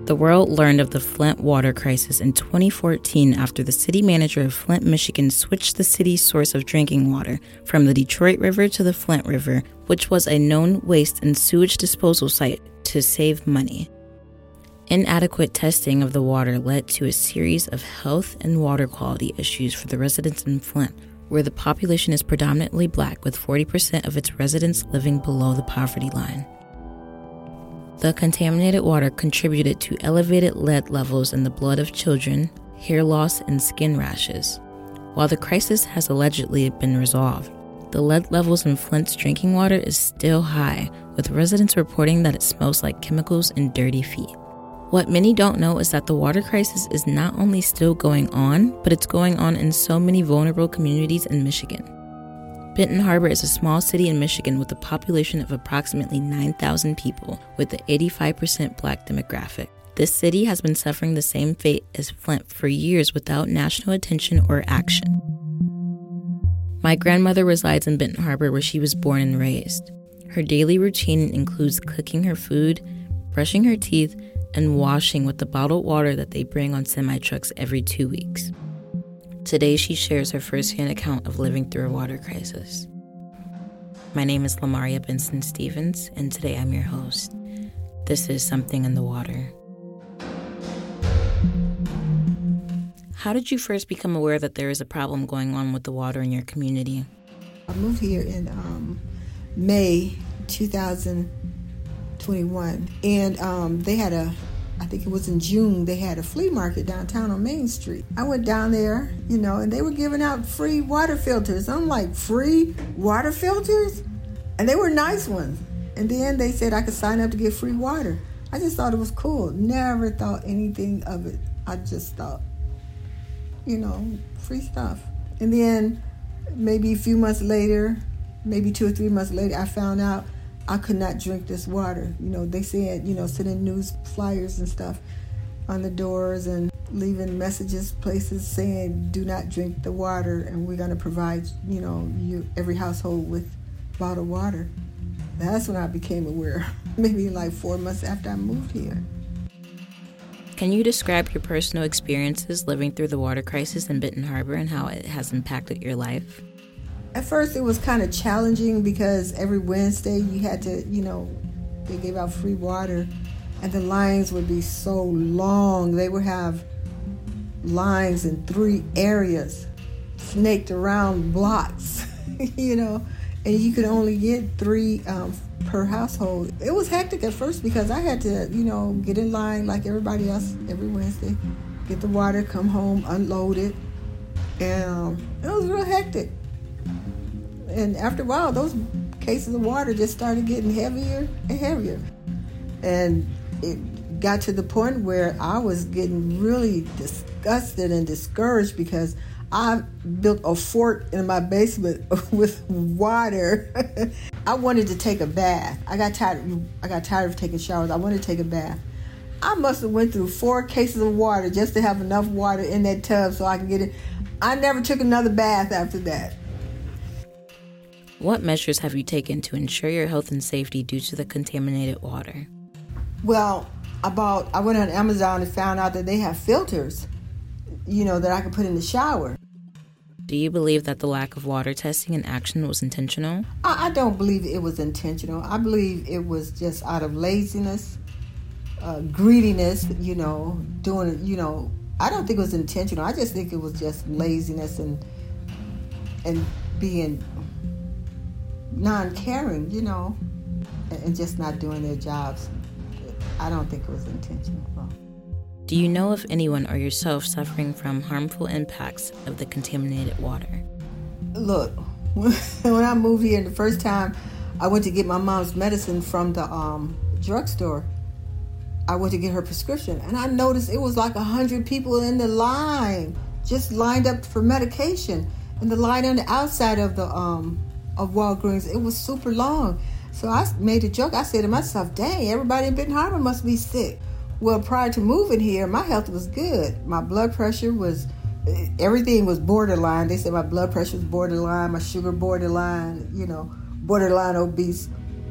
The world learned of the Flint water crisis in 2014 after the city manager of Flint, Michigan switched the city's source of drinking water from the Detroit River to the Flint River, which was a known waste and sewage disposal site, to save money. Inadequate testing of the water led to a series of health and water quality issues for the residents in Flint, where the population is predominantly Black, with 40% of its residents living below the poverty line. The contaminated water contributed to elevated lead levels in the blood of children, hair loss, and skin rashes. While the crisis has allegedly been resolved, the lead levels in Flint's drinking water is still high, with residents reporting that it smells like chemicals and dirty feet. What many don't know is that the water crisis is not only still going on, but it's going on in so many vulnerable communities in Michigan. Benton Harbor is a small city in Michigan with a population of approximately 9,000 people, with an 85% Black demographic. This city has been suffering the same fate as Flint for years without national attention or action. My grandmother resides in Benton Harbor, where she was born and raised. Her daily routine includes cooking her food, brushing her teeth, and washing with the bottled water that they bring on semi-trucks every 2 weeks. Today, she shares her firsthand account of living through a water crisis. My name is Lamaria Benson Stevens, and today I'm your host. This is Something in the Water. How did you first become aware that there is a problem going on with the water in your community? I moved here in May 2021, and they had I think it was in June, they had a flea market downtown on Main Street. I went down there, and they were giving out free water filters. I'm like, free water filters? And they were nice ones. And then they said I could sign up to get free water. I just thought it was cool. Never thought anything of it. I just thought, free stuff. And then maybe a few months later, maybe 2 or 3 months later, I found out I could not drink this water. They said, sending news flyers and stuff on the doors and leaving messages places saying, do not drink the water, and we're going to provide, every household with bottled water. That's when I became aware, maybe like 4 months after I moved here. Can you describe your personal experiences living through the water crisis in Benton Harbor and how it has impacted your life? At first, it was kind of challenging because every Wednesday you had to, they gave out free water, and the lines would be so long. They would have lines in 3 areas, snaked around blocks, and you could only get 3 per household. It was hectic at first because I had to, get in line like everybody else every Wednesday, get the water, come home, unload it, and it was real hectic. And after a while, those cases of water just started getting heavier and heavier. And it got to the point where I was getting really disgusted and discouraged because I built a fort in my basement with water. I wanted to take a bath. I got tired of taking showers. I wanted to take a bath. I must have went through 4 cases of water just to have enough water in that tub so I could get it. I never took another bath after that. What measures have you taken to ensure your health and safety due to the contaminated water? Well, I went on Amazon and found out that they have filters, that I could put in the shower. Do you believe that the lack of water testing and action was intentional? I don't believe it was intentional. I believe it was just out of laziness, greediness, doing it, I don't think it was intentional. I just think it was just laziness and being non-caring, and just not doing their jobs. I don't think it was intentional. Do you know of anyone or yourself suffering from harmful impacts of the contaminated water? Look, when I moved here the first time, I went to get my mom's medicine from the drugstore. I went to get her prescription, and I noticed it was like 100 people in the line, just lined up for medication. And the line on the outside of the of Walgreens, it was super long. So I made a joke. I said to myself, dang, everybody in Benton Harbor must be sick. Well, prior to moving here, my health was good. My blood pressure everything was borderline. They said my blood pressure was borderline, my sugar borderline, borderline obese.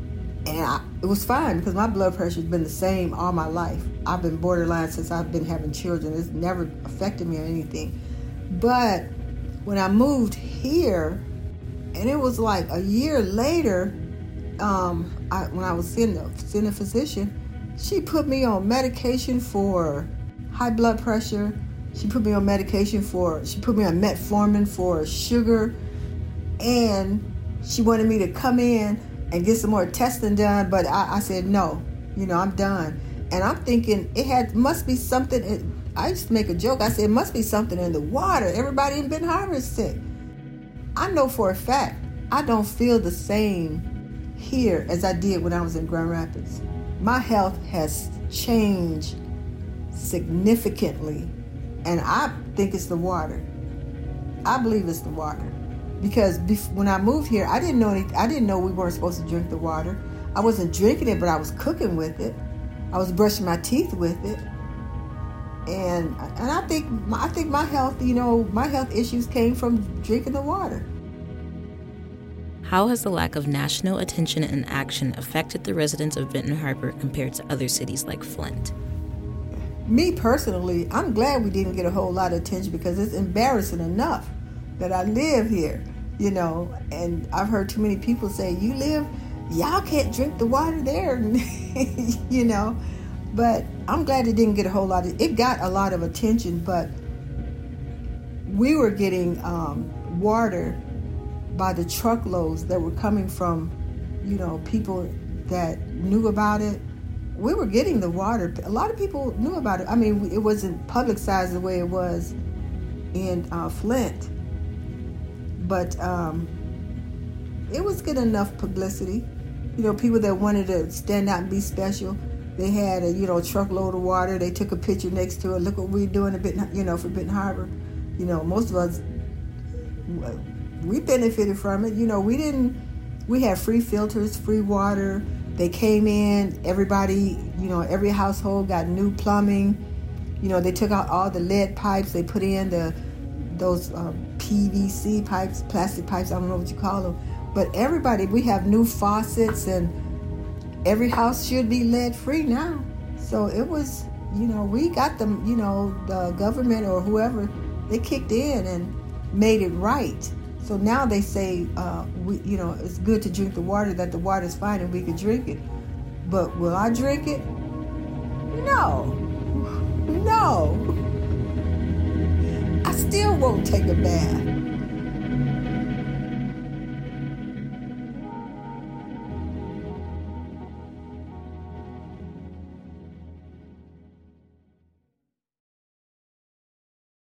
And it was fine because my blood pressure has been the same all my life. I've been borderline since I've been having children. It's never affected me or anything. But when I moved here, and it was like a year later, when I was seeing a physician, she put me on medication for high blood pressure. She put me on metformin for sugar, and she wanted me to come in and get some more testing done, but I said no, I'm done. And I'm thinking must be something. I used to make a joke. I said it must be something in the water. Everybody in Benton Harbor is sick. I know for a fact I don't feel the same here as I did when I was in Grand Rapids. My health has changed significantly, and I think it's the water. I believe it's the water. Because when I moved here, I didn't know we weren't supposed to drink the water. I wasn't drinking it, but I was cooking with it. I was brushing my teeth with it. And I think my health, my health issues came from drinking the water. How has the lack of national attention and action affected the residents of Benton Harbor compared to other cities like Flint? Me personally, I'm glad we didn't get a whole lot of attention because it's embarrassing enough that I live here, and I've heard too many people say, y'all can't drink the water there, but I'm glad it didn't get it got a lot of attention, but we were getting water by the truckloads that were coming from, people that knew about it. We were getting the water. A lot of people knew about it. I mean, it wasn't publicized the way it was in Flint. But it was good enough publicity. People that wanted to stand out and be special, they had a truckload of water. They took a picture next to it. Look what we're doing for Benton Harbor. Most of us, we benefited from it. We had free filters, free water. They came in, everybody, every household got new plumbing. They took out all the lead pipes. They put in those PVC pipes, plastic pipes, I don't know what you call them. But we have new faucets, and every house should be lead free now. So it was, we got them, the government or whoever, they kicked in and made it right. So now they say, it's good to drink the water, that the water's fine and we can drink it. But will I drink it? No. I still won't take a bath.